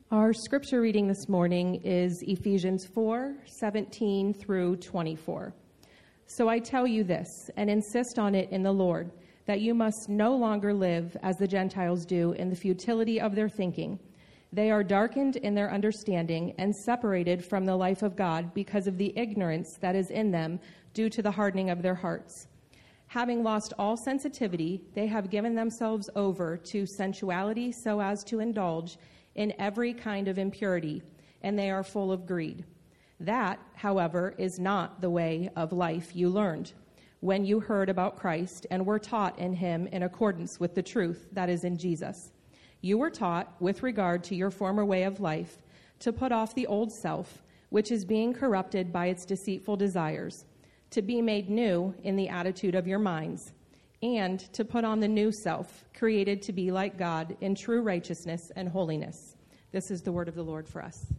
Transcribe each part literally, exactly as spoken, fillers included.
Our scripture reading this morning is Ephesians four, seventeen through twenty-four. So I tell you this, and insist on it in the Lord, that you must no longer live as the Gentiles do in the futility of their thinking. They are darkened in their understanding and separated from the life of God because of the ignorance that is in them due to the hardening of their hearts. Having lost all sensitivity, they have given themselves over to sensuality so as to indulge in every kind of impurity, and they are full of greed. That, however, is not the way of life you learned when you heard about Christ and were taught in him in accordance with the truth that is in Jesus. You were taught, with regard to your former way of life, to put off the old self, which is being corrupted by its deceitful desires, to be made new in the attitude of your minds, and to put on the new self, created to be like God in true righteousness and holiness. This is the word of the Lord for us.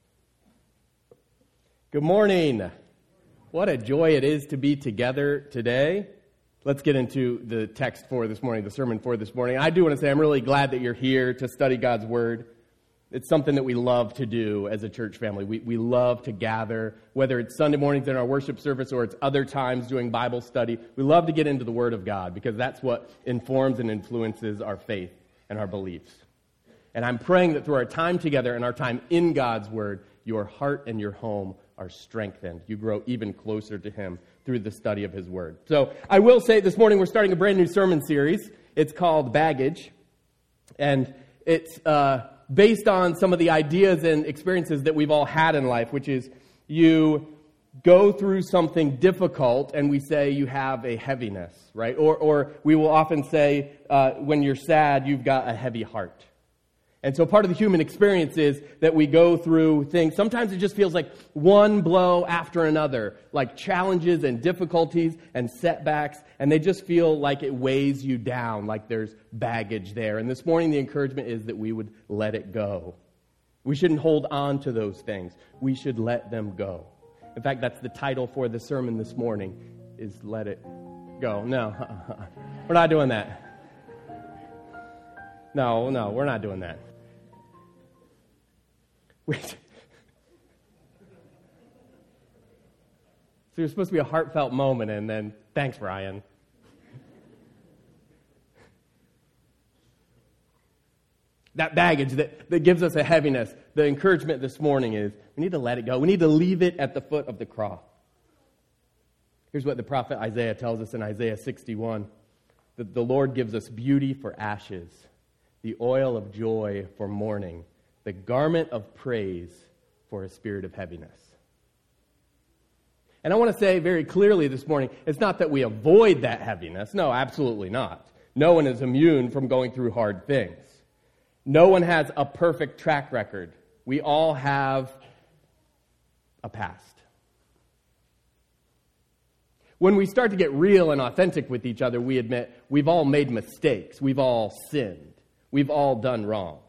Good morning. What a joy it is to be together today. Let's get into the text for this morning, the sermon for this morning. I do want to say I'm really glad that you're here to study God's Word. It's something that we love to do as a church family. We we love to gather, whether it's Sunday mornings in our worship service or it's other times doing Bible study. We love to get into the Word of God because that's what informs and influences our faith and our beliefs. And I'm praying that through our time together and our time in God's Word, your heart and your home are strengthened. You grow even closer to Him through the study of His Word. So I will say this morning we're starting a brand new sermon series. It's called Baggage. And it's uh, based on some of the ideas and experiences that we've all had in life, which is you go through something difficult and we say you have a heaviness, right? Or, or we will often say uh, when you're sad, you've got a heavy heart. And so part of the human experience is that we go through things. Sometimes it just feels like one blow after another, like challenges and difficulties and setbacks, and they just feel like it weighs you down, like there's baggage there. And this morning the encouragement is that we would let it go. We shouldn't hold on to those things. We should let them go. In fact, that's the title for the sermon this morning, is Let It Go. No, we're not doing that. No, no, we're not doing that. Wait. So there's supposed to be a heartfelt moment, and then, thanks, Ryan. That baggage that, that gives us a heaviness, the encouragement this morning is we need to let it go. We need to leave it at the foot of the cross. Here's what the prophet Isaiah tells us in Isaiah sixty-one, that the Lord gives us beauty for ashes, the oil of joy for mourning, the garment of praise for a spirit of heaviness. And I want to say very clearly this morning, it's not that we avoid that heaviness. No, absolutely not. No one is immune from going through hard things. No one has a perfect track record. We all have a past. When we start to get real and authentic with each other, we admit we've all made mistakes. We've all sinned. We've all done wrong.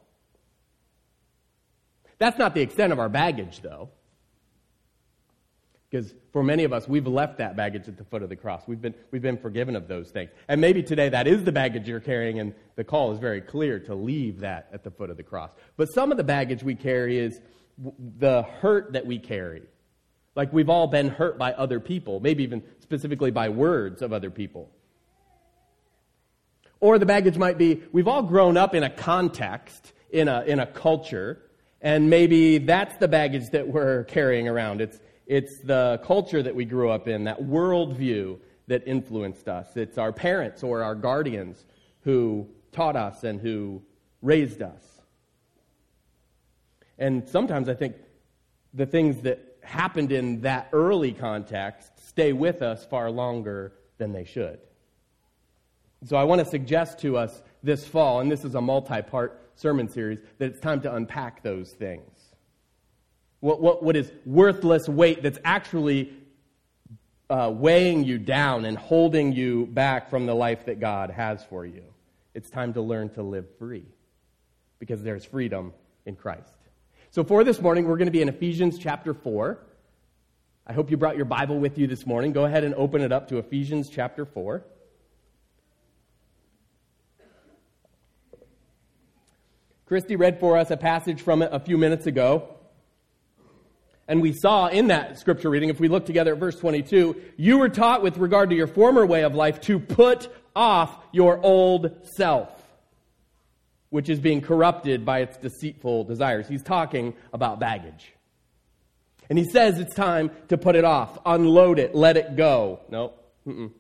That's not the extent of our baggage, though. Because for many of us, we've left that baggage at the foot of the cross. We've been we've been forgiven of those things. And maybe today that is the baggage you're carrying, and the call is very clear to leave that at the foot of the cross. But some of the baggage we carry is the hurt that we carry. Like we've all been hurt by other people, maybe even specifically by words of other people. Or the baggage might be we've all grown up in a context, in a in a culture, and maybe that's the baggage that we're carrying around. It's it's the culture that we grew up in, that worldview that influenced us. It's our parents or our guardians who taught us and who raised us. And sometimes I think the things that happened in that early context stay with us far longer than they should. So I want to suggest to us this fall, and this is a multi-part sermon series, that it's time to unpack those things. What what, what is worthless weight that's actually uh, weighing you down and holding you back from the life that God has for you. It's time to learn to live free, because there's freedom in Christ. So for this morning, we're going to be in Ephesians chapter four. I hope you brought your Bible with you this morning. Go ahead and open it up to Ephesians chapter four. Christy read for us a passage from it a few minutes ago. And we saw in that scripture reading, if we look together at verse twenty-two, you were taught with regard to your former way of life to put off your old self, which is being corrupted by its deceitful desires. He's talking about baggage. And he says it's time to put it off, unload it, let it go. No. Mm-mm.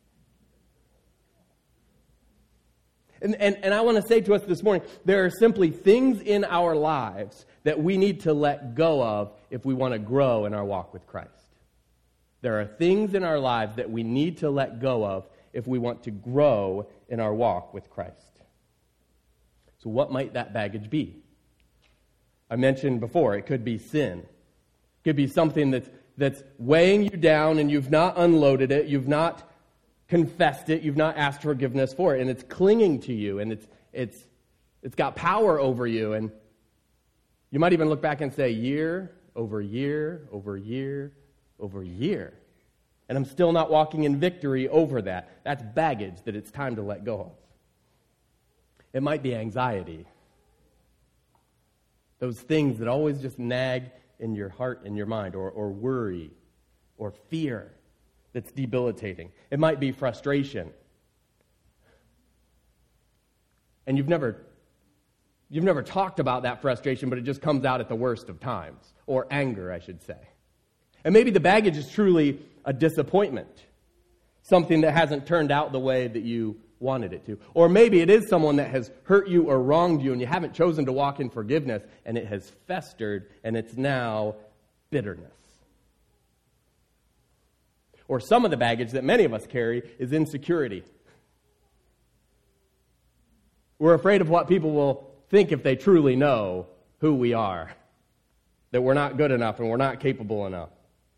And, and, and I want to say to us this morning, there are simply things in our lives that we need to let go of if we want to grow in our walk with Christ. There are things in our lives that we need to let go of if we want to grow in our walk with Christ. So what might that baggage be? I mentioned before, it could be sin. It could be something that's, that's weighing you down and you've not unloaded it, you've not confessed it, you've not asked forgiveness for it, and it's clinging to you, and it's it's it's got power over you, and you might even look back and say, year over year over year over year, and I'm still not walking in victory over that. That's baggage that it's time to let go of. It might be anxiety. Those things that always just nag in your heart and your mind, or, or worry, or fear. That's debilitating. It might be frustration. And you've never you've never talked about that frustration, but it just comes out at the worst of times. Or anger, I should say. And maybe the baggage is truly a disappointment. Something that hasn't turned out the way that you wanted it to. Or maybe it is someone that has hurt you or wronged you and you haven't chosen to walk in forgiveness and it has festered and it's now bitterness. Or some of the baggage that many of us carry is insecurity. We're afraid of what people will think if they truly know who we are. That we're not good enough and we're not capable enough.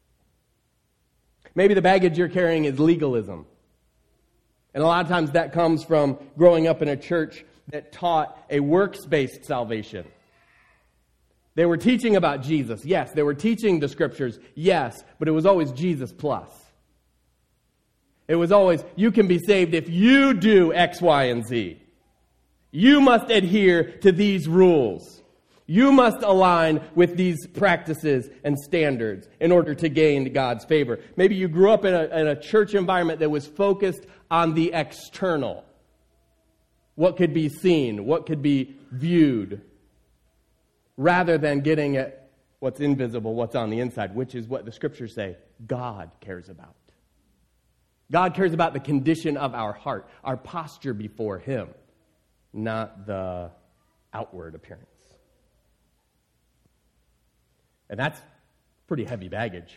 Maybe the baggage you're carrying is legalism. And a lot of times that comes from growing up in a church that taught a works-based salvation. They were teaching about Jesus, yes. They were teaching the scriptures, yes. But it was always Jesus plus. It was always, you can be saved if you do X, Y, and Z. You must adhere to these rules. You must align with these practices and standards in order to gain God's favor. Maybe you grew up in a, in a church environment that was focused on the external. What could be seen, what could be viewed, rather than getting at what's invisible, what's on the inside, which is what the scriptures say God cares about. God cares about the condition of our heart, our posture before Him, not the outward appearance. And that's pretty heavy baggage.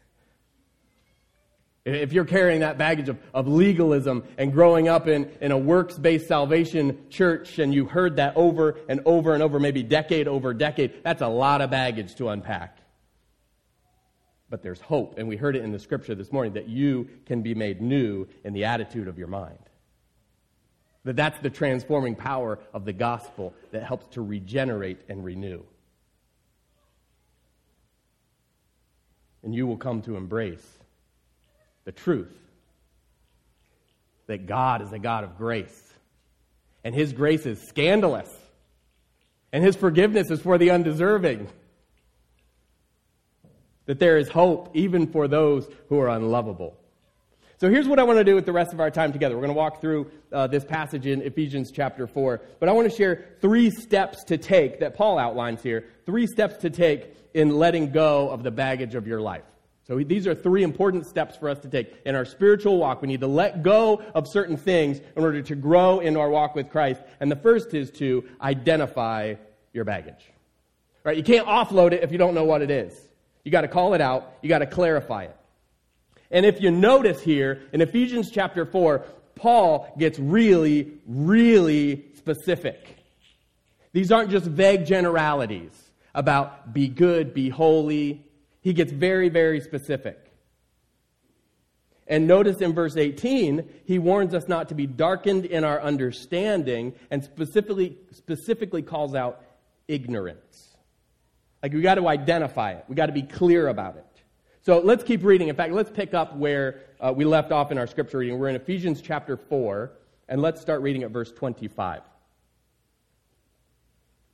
If you're carrying that baggage of, of legalism and growing up in, in a works-based salvation church and you heard that over and over and over, maybe decade over decade, that's a lot of baggage to unpack. But there's hope, and we heard it in the scripture this morning, that you can be made new in the attitude of your mind. That that's the transforming power of the gospel that helps to regenerate and renew. And you will come to embrace the truth that God is a God of grace. And His grace is scandalous. And His forgiveness is for the undeserving. That there is hope even for those who are unlovable. So here's what I want to do with the rest of our time together. We're going to walk through uh, this passage in Ephesians chapter four. But I want to share three steps to take that Paul outlines here. Three steps to take in letting go of the baggage of your life. So these are three important steps for us to take in our spiritual walk. We need to let go of certain things in order to grow in our walk with Christ. And the first is to identify your baggage. Right? You can't offload it if you don't know what it is. You got to call it out. You got to clarify it. And if you notice here, in Ephesians chapter four, Paul gets really, really specific. These aren't just vague generalities about be good, be holy. He gets very, very specific. And notice in verse eighteen, he warns us not to be darkened in our understanding and specifically, specifically calls out ignorance. Like, we got to identify it. We got to be clear about it. So let's keep reading. In fact, let's pick up where uh, we left off in our scripture reading. We're in Ephesians chapter four, and let's start reading at verse twenty-five.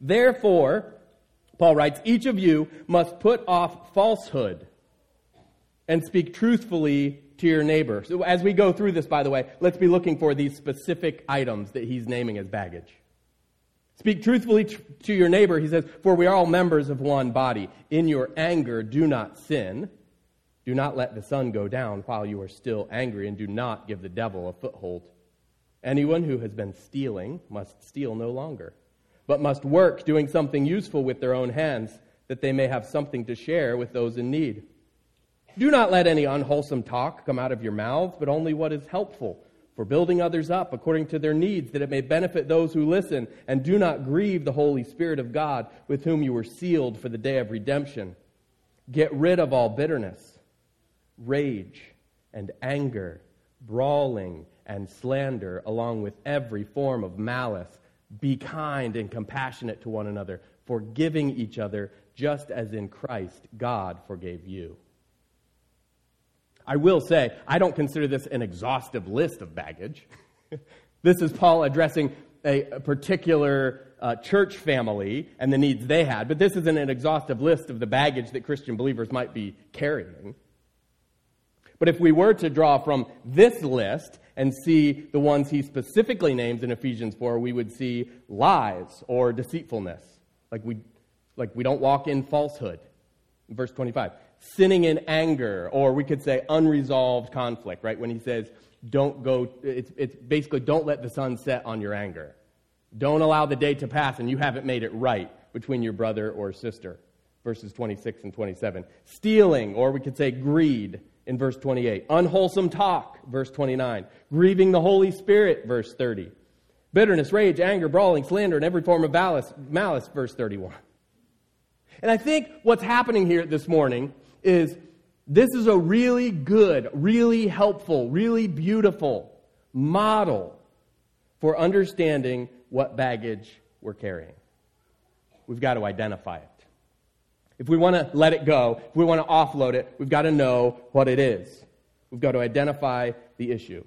Therefore, Paul writes, each of you must put off falsehood and speak truthfully to your neighbor. So as we go through this, by the way, let's be looking for these specific items that he's naming as baggage. Speak truthfully to your neighbor, he says, for we are all members of one body. In your anger, do not sin. Do not let the sun go down while you are still angry, and do not give the devil a foothold. Anyone who has been stealing must steal no longer, but must work doing something useful with their own hands, that they may have something to share with those in need. Do not let any unwholesome talk come out of your mouths, but only what is helpful for building others up according to their needs, that it may benefit those who listen. And do not grieve the Holy Spirit of God, with whom you were sealed for the day of redemption. Get rid of all bitterness, rage, and anger, brawling, and slander, along with every form of malice. Be kind and compassionate to one another, forgiving each other, just as in Christ God forgave you. I will say, I don't consider this an exhaustive list of baggage. This is Paul addressing a, a particular uh, church family and the needs they had, but this isn't an exhaustive list of the baggage that Christian believers might be carrying. But if we were to draw from this list and see the ones he specifically names in Ephesians four, we would see lies or deceitfulness. Like we, like we don't walk in falsehood. In verse twenty-five. Sinning in anger, or we could say unresolved conflict, right? When he says, don't go, it's, it's basically don't let the sun set on your anger. Don't allow the day to pass and you haven't made it right between your brother or sister. Verses twenty-six and twenty-seven. Stealing, or we could say greed, in verse twenty-eight. Unwholesome talk, verse twenty-nine. Grieving the Holy Spirit, verse thirty. Bitterness, rage, anger, brawling, slander, and every form of malice, malice, verse thirty-one. And I think what's happening here this morning is this is a really good, really helpful, really beautiful model for understanding what baggage we're carrying. We've got to identify it. If we want to let it go, if we want to offload it, we've got to know what it is. We've got to identify the issue.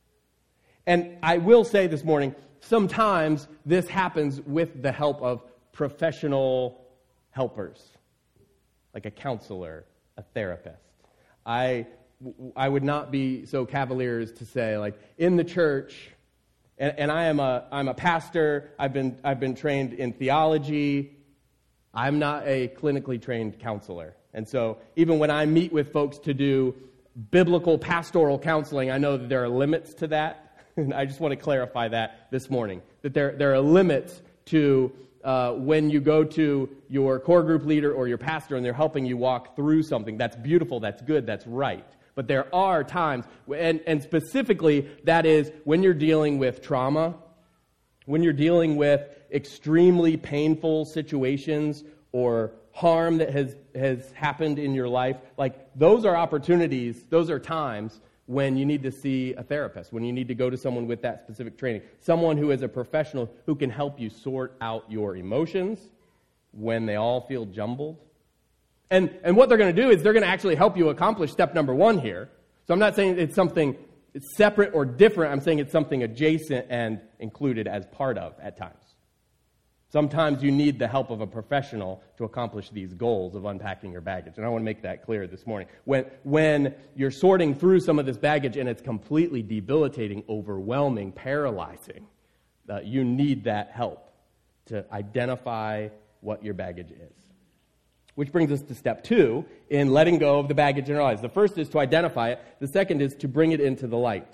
And I will say this morning, sometimes this happens with the help of professional helpers, like a counselor, a therapist. I, I would not be so cavalier as to say, like, in the church, and, and I am a, I'm a pastor, I've been, I've been trained in theology, I'm not a clinically trained counselor. And so even when I meet with folks to do biblical pastoral counseling, I know that there are limits to that. And I just want to clarify that this morning, that there, there are limits to uh, when you go to your core group leader or your pastor and they're helping you walk through something. That's beautiful, that's good, that's right. But there are times, and, and specifically that is when you're dealing with trauma, when you're dealing with extremely painful situations or harm that has, has happened in your life, like those are opportunities, those are times when you need to see a therapist, when you need to go to someone with that specific training, someone who is a professional who can help you sort out your emotions when they all feel jumbled. And, and what they're going to do is they're going to actually help you accomplish step number one here. So I'm not saying it's something it's separate or different. I'm saying it's something adjacent and included as part of at times. Sometimes you need the help of a professional to accomplish these goals of unpacking your baggage. And I want to make that clear this morning. When, when you're sorting through some of this baggage and it's completely debilitating, overwhelming, paralyzing, uh, you need that help to identify what your baggage is. Which brings us to step two in letting go of the baggage in our lives. The first is to identify it. The second is to bring it into the light.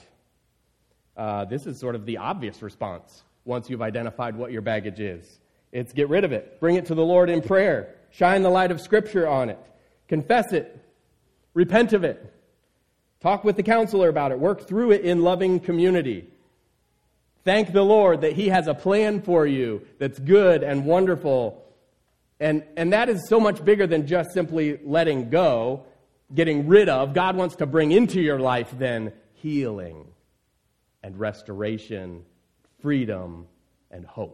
Uh, this is sort of the obvious response once you've identified what your baggage is. It's get rid of it. Bring it to the Lord in prayer. Shine the light of Scripture on it. Confess it. Repent of it. Talk with the counselor about it. Work through it in loving community. Thank the Lord that He has a plan for you that's good and wonderful. And, and that is so much bigger than just simply letting go, getting rid of. God wants to bring into your life then healing and restoration, freedom and hope.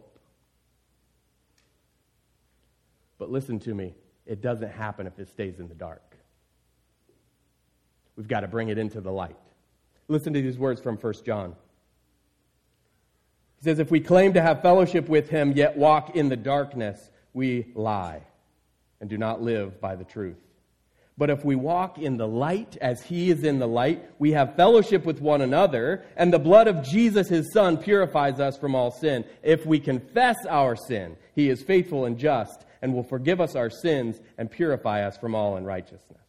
But listen to me, it doesn't happen if it stays in the dark. We've got to bring it into the light. Listen to these words from First John. He says, if we claim to have fellowship with him, yet walk in the darkness, we lie and do not live by the truth. But if we walk in the light as he is in the light, we have fellowship with one another, and the blood of Jesus, his Son, purifies us from all sin. If we confess our sin, he is faithful and just and will forgive us our sins and purify us from all unrighteousness.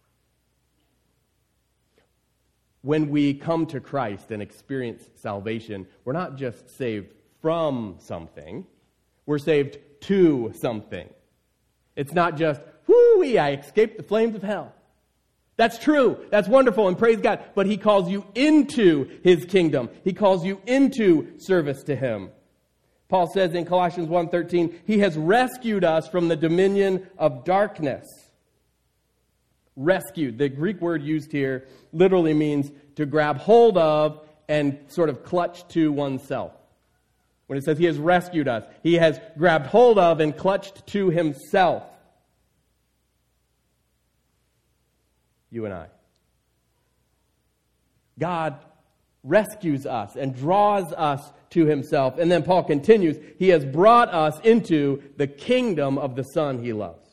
When we come to Christ and experience salvation, we're not just saved from something, we're saved to something. It's not just, whoo-wee, I escaped the flames of hell. That's true. That's wonderful, and praise God. But he calls you into his kingdom. He calls you into service to him. Paul says in Colossians one thirteen, he has rescued us from the dominion of darkness. Rescued. The Greek word used here literally means to grab hold of and sort of clutch to oneself. When it says he has rescued us, he has grabbed hold of and clutched to himself. You and I. God rescues us and draws us to himself. And then Paul continues, he has brought us into the kingdom of the Son he loves.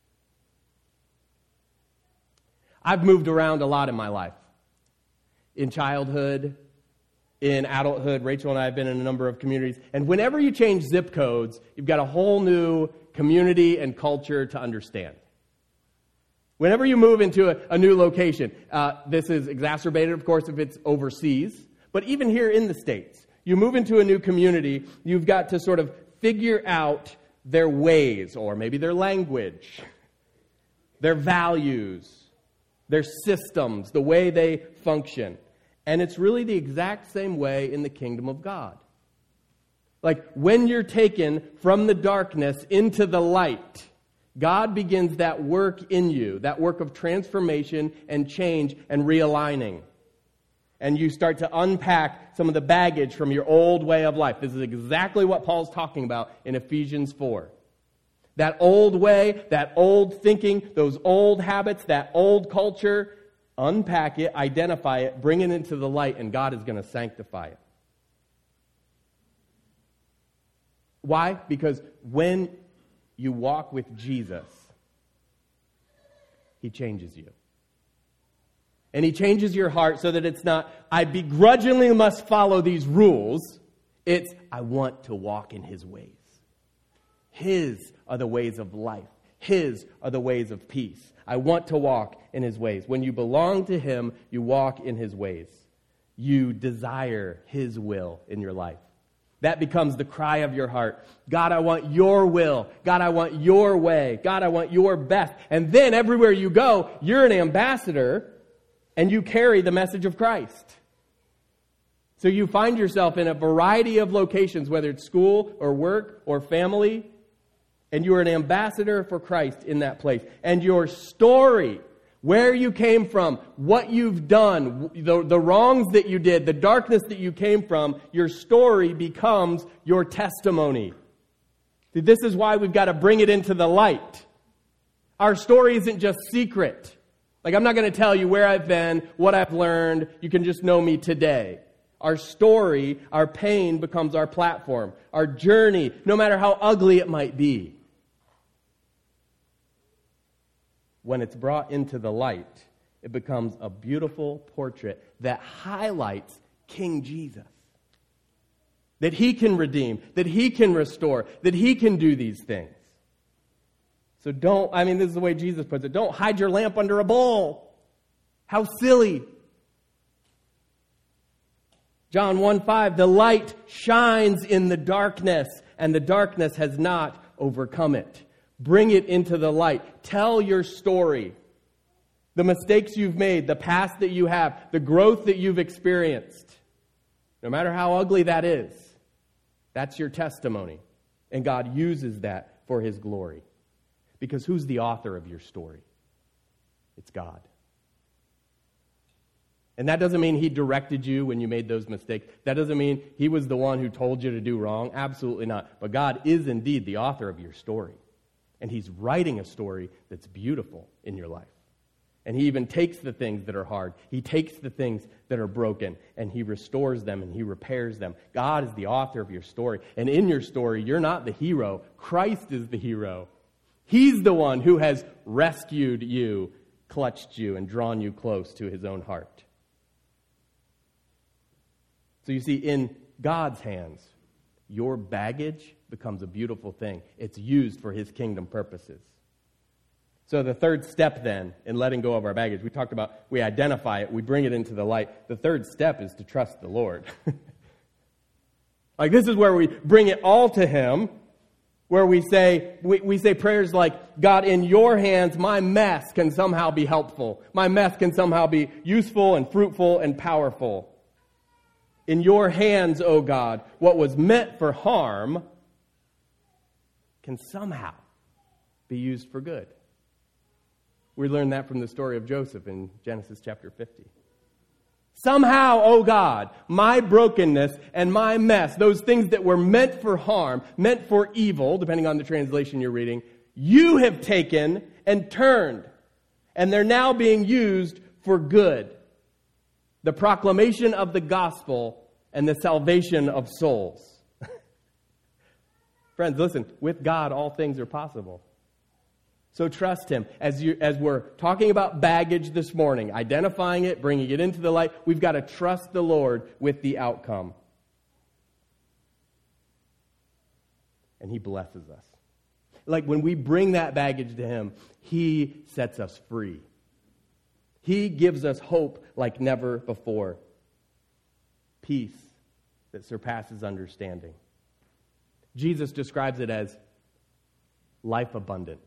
I've moved around a lot in my life. In childhood, in adulthood, Rachel and I have been in a number of communities. And whenever you change zip codes, you've got a whole new community and culture to understand. Whenever you move into a, a new location, uh, this is exacerbated, of course, if it's overseas. But even here in the States, you move into a new community, you've got to sort of figure out their ways, or maybe their language, their values, their systems, the way they function. And it's really the exact same way in the kingdom of God. Like when you're taken from the darkness into the light, God begins that work in you, that work of transformation and change and realigning. And you start to unpack some of the baggage from your old way of life. This is exactly what Paul's talking about in Ephesians four. That old way, that old thinking, those old habits, that old culture, unpack it, identify it, bring it into the light, and God is going to sanctify it. Why? Because when you walk with Jesus, he changes you. And he changes your heart so that it's not, I begrudgingly must follow these rules. It's, I want to walk in his ways. His are the ways of life. His are the ways of peace. I want to walk in his ways. When you belong to him, you walk in his ways. You desire his will in your life. That becomes the cry of your heart. God, I want your will. God, I want your way. God, I want your best. And then everywhere you go, you're an ambassador and you carry the message of Christ. So you find yourself in a variety of locations, whether it's school or work or family, and you are an ambassador for Christ in that place. And your story, where you came from, what you've done, the, the wrongs that you did, the darkness that you came from, your story becomes your testimony. See, this is why we've got to bring it into the light. Our story isn't just secret. Like, I'm not going to tell you where I've been, what I've learned. You can just know me today. Our story, our pain becomes our platform. Our journey, no matter how ugly it might be. When it's brought into the light, it becomes a beautiful portrait that highlights King Jesus. That he can redeem, that he can restore, that he can do these things. So don't, I mean, this is the way Jesus puts it, don't hide your lamp under a bowl. How silly. John one five, the light shines in the darkness, and the darkness has not overcome it. Bring it into the light. Tell your story. The mistakes you've made, the past that you have, the growth that you've experienced. No matter how ugly that is, that's your testimony. And God uses that for his glory. Because who's the author of your story? It's God. And that doesn't mean he directed you when you made those mistakes. That doesn't mean he was the one who told you to do wrong. Absolutely not. But God is indeed the author of your story. And he's writing a story that's beautiful in your life. And he even takes the things that are hard. He takes the things that are broken, and he restores them, and he repairs them. God is the author of your story. And in your story, you're not the hero. Christ is the hero. He's the one who has rescued you, clutched you, and drawn you close to his own heart. So you see, in God's hands, your baggage becomes a beautiful thing. It's used for his kingdom purposes. So the third step then in letting go of our baggage, we talked about we identify it, we bring it into the light. The third step is to trust the Lord. Like this is where we bring it all to him, where we say we, we say prayers like, God, in your hands, my mess can somehow be helpful. My mess can somehow be useful and fruitful and powerful. In your hands, O God, what was meant for harm can somehow be used for good. We learned that from the story of Joseph in Genesis chapter fifty. Somehow, oh God, my brokenness and my mess, those things that were meant for harm, meant for evil, depending on the translation you're reading, you have taken and turned, and they're now being used for good. The proclamation of the gospel and the salvation of souls. Friends, listen, with God, all things are possible. So trust him. As you, as we're talking about baggage this morning, identifying it, bringing it into the light, we've got to trust the Lord with the outcome. And he blesses us. Like when we bring that baggage to him, he sets us free. He gives us hope like never before. Peace that surpasses understanding. Jesus describes it as life abundant.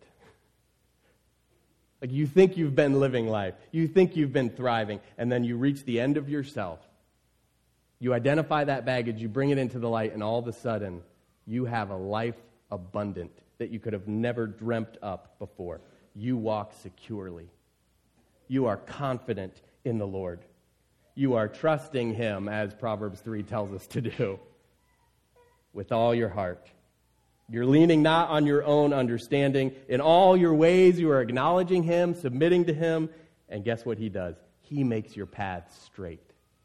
Like you think you've been living life. You think you've been thriving. And then you reach the end of yourself. You identify that baggage. You bring it into the light. And all of a sudden, you have a life abundant that you could have never dreamt up before. You walk securely. You are confident in the Lord. You are trusting him, as Proverbs three tells us to do, with all your heart. You're leaning not on your own understanding. In all your ways, you are acknowledging him, submitting to him, and guess what he does? He makes your paths straight.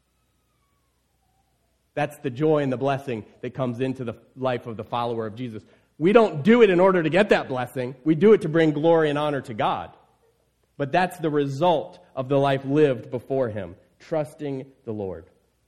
That's the joy and the blessing that comes into the life of the follower of Jesus. We don't do it in order to get that blessing. We do it to bring glory and honor to God. But that's the result of the life lived before him, trusting the Lord.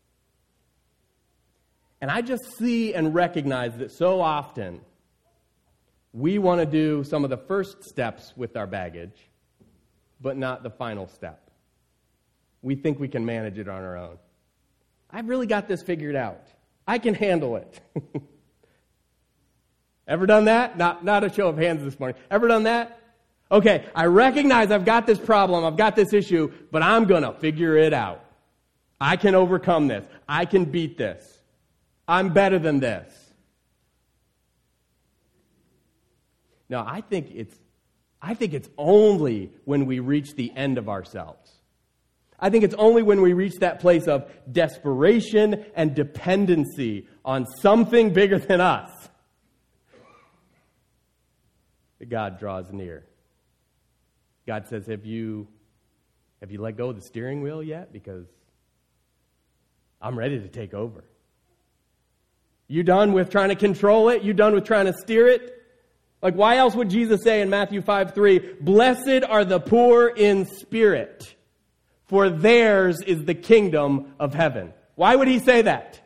And I just see and recognize that so often we want to do some of the first steps with our baggage, but not the final step. We think we can manage it on our own. I've really got this figured out. I can handle it. Ever done that? Not, not a show of hands this morning. Ever done that? Okay, I recognize I've got this problem, I've got this issue, but I'm going to figure it out. I can overcome this. I can beat this. I'm better than this. No, I think it's I think it's only when we reach the end of ourselves. I think it's only when we reach that place of desperation and dependency on something bigger than us that God draws near. God says, have you, have you let go of the steering wheel yet? Because I'm ready to take over. You done with trying to control it? You done with trying to steer it? Like, why else would Jesus say in Matthew five three, blessed are the poor in spirit, for theirs is the kingdom of heaven. Why would he say that?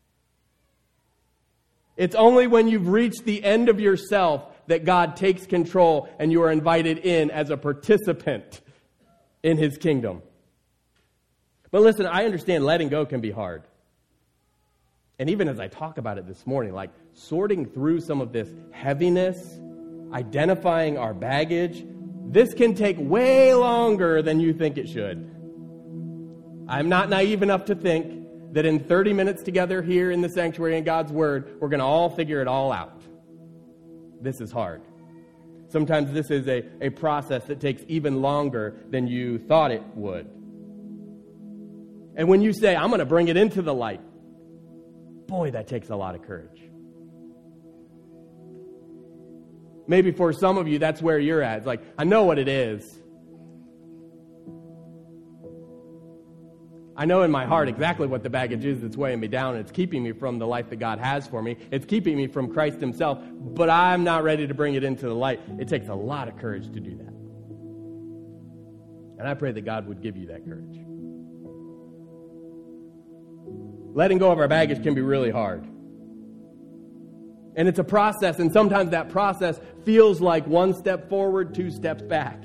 It's only when you've reached the end of yourself that God takes control and you are invited in as a participant in his kingdom. But listen, I understand letting go can be hard. And even as I talk about it this morning, like sorting through some of this heaviness, identifying our baggage, this can take way longer than you think it should. I'm not naive enough to think that in thirty minutes together here in the sanctuary in God's Word, we're going to all figure it all out. This is hard. Sometimes this is a, a process that takes even longer than you thought it would. And when you say, I'm going to bring it into the light, boy, that takes a lot of courage. Maybe for some of you, that's where you're at. It's like, I know what it is. I know in my heart exactly what the baggage is that's weighing me down, and it's keeping me from the life that God has for me. It's keeping me from Christ himself, but I'm not ready to bring it into the light. It takes a lot of courage to do that. And I pray that God would give you that courage. Letting go of our baggage can be really hard. And it's a process, and sometimes that process feels like one step forward, two steps back.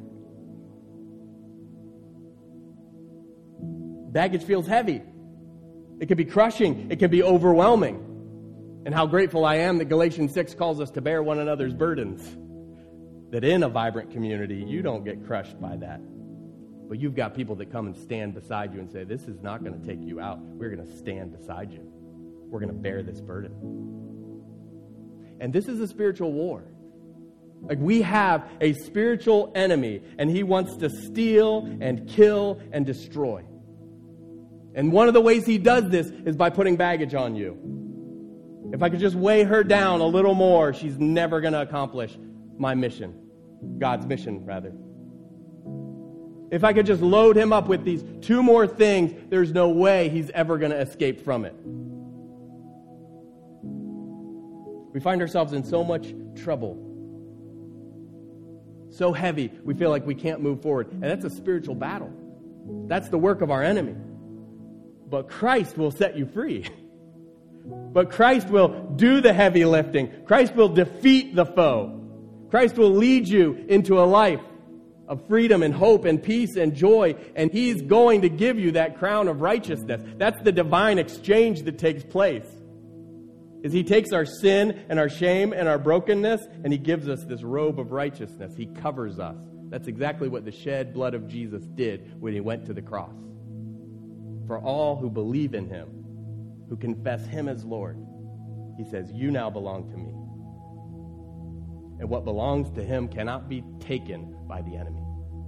Baggage feels heavy. It can be crushing. It can be overwhelming. And how grateful I am that Galatians six calls us to bear one another's burdens. That in a vibrant community, you don't get crushed by that. But you've got people that come and stand beside you and say, this is not going to take you out. We're going to stand beside you. We're going to bear this burden. And this is a spiritual war. Like, we have a spiritual enemy, and he wants to steal and kill and destroy. And one of the ways he does this is by putting baggage on you. If I could just weigh her down a little more, she's never going to accomplish my mission. God's mission, rather. If I could just load him up with these two more things, there's no way he's ever going to escape from it. We find ourselves in so much trouble. So heavy, we feel like we can't move forward. And that's a spiritual battle. That's the work of our enemy. But Christ will set you free. But Christ will do the heavy lifting. Christ will defeat the foe. Christ will lead you into a life of freedom and hope and peace and joy. And he's going to give you that crown of righteousness. That's the divine exchange that takes place. Is he takes our sin and our shame and our brokenness, and he gives us this robe of righteousness. He covers us. That's exactly what the shed blood of Jesus did when he went to the cross. For all who believe in him, who confess him as Lord, he says, you now belong to me. And what belongs to him cannot be taken by the enemy.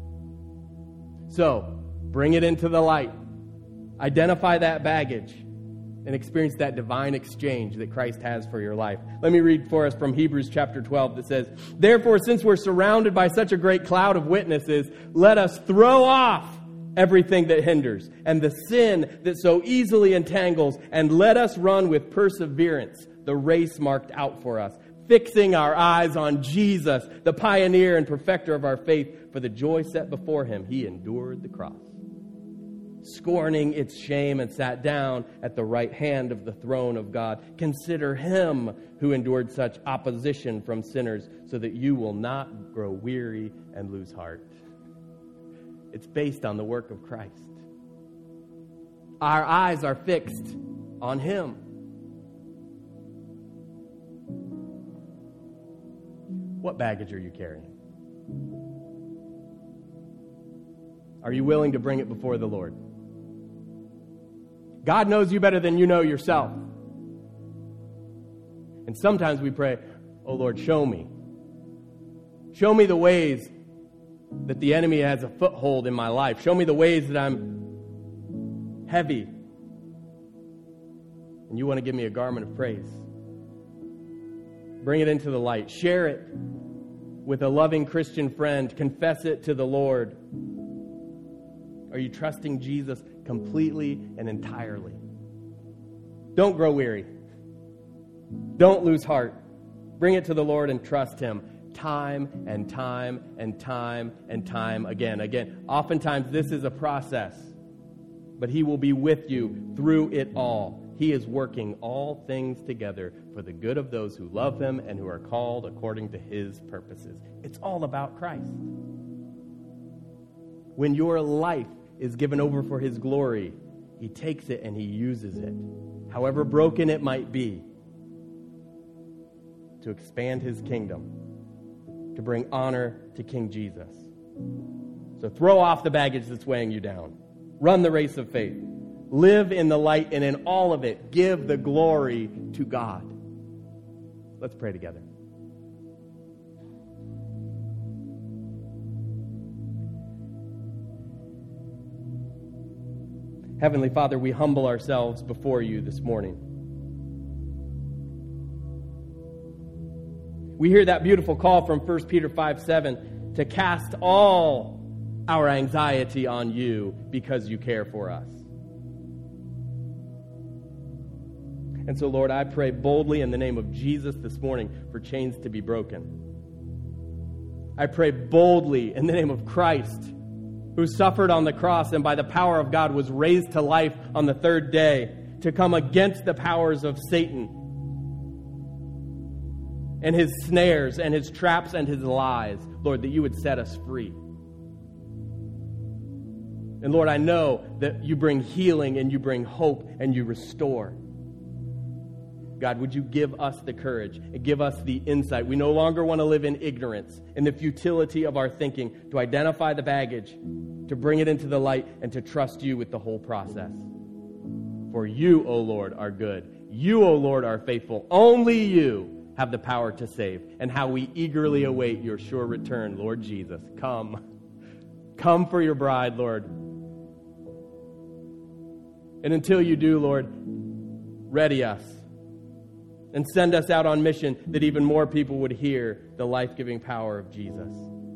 So, bring it into the light. Identify that baggage and experience that divine exchange that Christ has for your life. Let me read for us from Hebrews chapter twelve that says, therefore, since we're surrounded by such a great cloud of witnesses, let us throw off everything that hinders and the sin that so easily entangles, and let us run with perseverance the race marked out for us, fixing our eyes on Jesus, the pioneer and perfecter of our faith. For the joy set before him, he endured the cross, scorning its shame, and sat down at the right hand of the throne of God. Consider him who endured such opposition from sinners, so that you will not grow weary and lose heart. It's based on the work of Christ. Our eyes are fixed on him. What baggage are you carrying? Are you willing to bring it before the Lord? God knows you better than you know yourself. And sometimes we pray, oh Lord, show me. Show me the ways that the enemy has a foothold in my life. Show me the ways that I'm heavy. And you want to give me a garment of praise. Bring it into the light. Share it with a loving Christian friend. Confess it to the Lord. Are you trusting Jesus completely and entirely? Don't grow weary. Don't lose heart. Bring it to the Lord and trust him time and time and time and time again. Again, oftentimes this is a process, but he will be with you through it all. He is working all things together for the good of those who love him and who are called according to his purposes. It's all about Christ. When your life is given over for his glory, he takes it and he uses it, however broken it might be, to expand his kingdom, to bring honor to King Jesus. So throw off the baggage that's weighing you down. Run the race of faith. Live in the light, and in all of it, give the glory to God. Let's pray together. Heavenly Father, we humble ourselves before you this morning. We hear that beautiful call from First Peter five seven to cast all our anxiety on you because you care for us. And so, Lord, I pray boldly in the name of Jesus this morning for chains to be broken. I pray boldly in the name of Christ, who suffered on the cross and by the power of God was raised to life on the third day, to come against the powers of Satan and his snares and his traps and his lies, Lord, that you would set us free. And Lord, I know that you bring healing and you bring hope and you restore. God, would you give us the courage and give us the insight? We no longer want to live in ignorance, in the futility of our thinking, to identify the baggage, to bring it into the light, and to trust you with the whole process. For you, O Lord, are good. You, O Lord, are faithful. Only you have the power to save. And how we eagerly await your sure return, Lord Jesus. Come. Come for your bride, Lord. And until you do, Lord, ready us. And send us out on mission that even more people would hear the life-giving power of Jesus.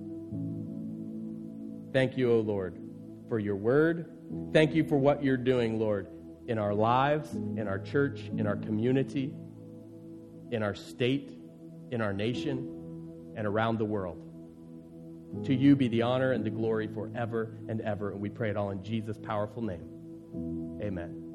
Thank you, O Lord, for your word. Thank you for what you're doing, Lord, in our lives, in our church, in our community, in our state, in our nation, and around the world. To you be the honor and the glory forever and ever. And we pray it all in Jesus' powerful name. Amen.